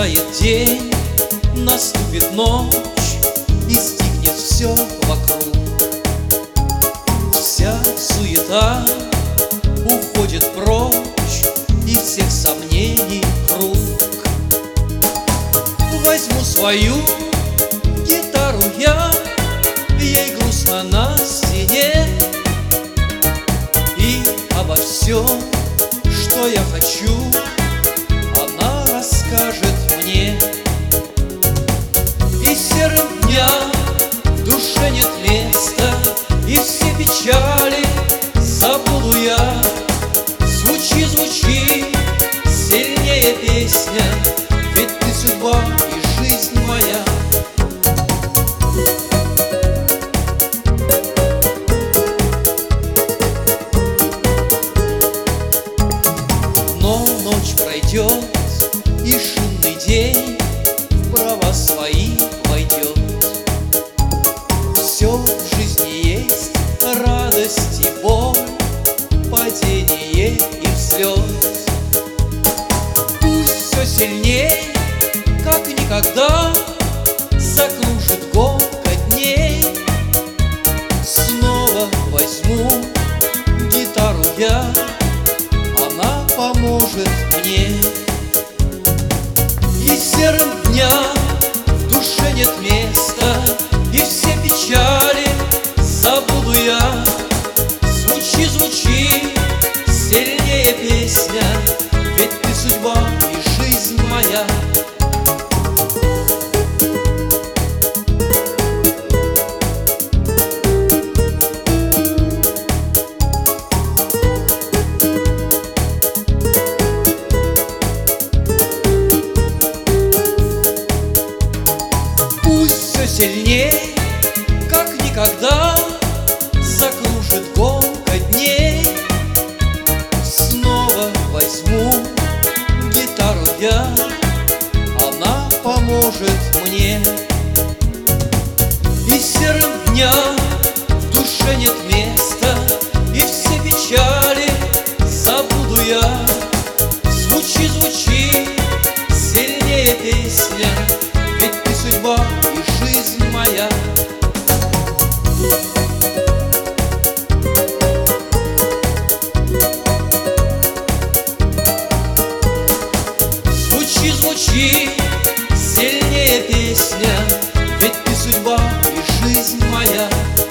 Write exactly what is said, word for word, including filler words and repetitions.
Растает день, наступит ночь, и стихнет все вокруг. Вся суета уходит прочь, и всех сомнений круг. Возьму свою гитару я, ей грустно на стене, и обо всем, что я хочу, она расскажет мне. И серым дням в душе нет места, и все печали забуду я. Звучи, звучи, сильнее песня, ведь ты судьба и жизнь моя. Но ночь пройдет, и шумный день в права свои войдет. Все в жизни есть радость и боль, падение и взлет. Пусть все сильней, как никогда, закружит гонка дней. Снова возьму гитару я, она поможет мне. И серым дням в душе нет места, и все печали забуду я. Звучи, звучи, сильнее песня, ведь ты судьба и жизнь моя. Пусть все сильней, как никогда, закружит гонка дней. Снова возьму гитару я, она поможет мне. И серым дням в душе нет места, и все печали забуду я. Звучи, звучи, сильнее песня, ведь ты судьба и жизнь моя. Звучи, звучи, сильнее песня, ведь ты судьба и жизнь моя.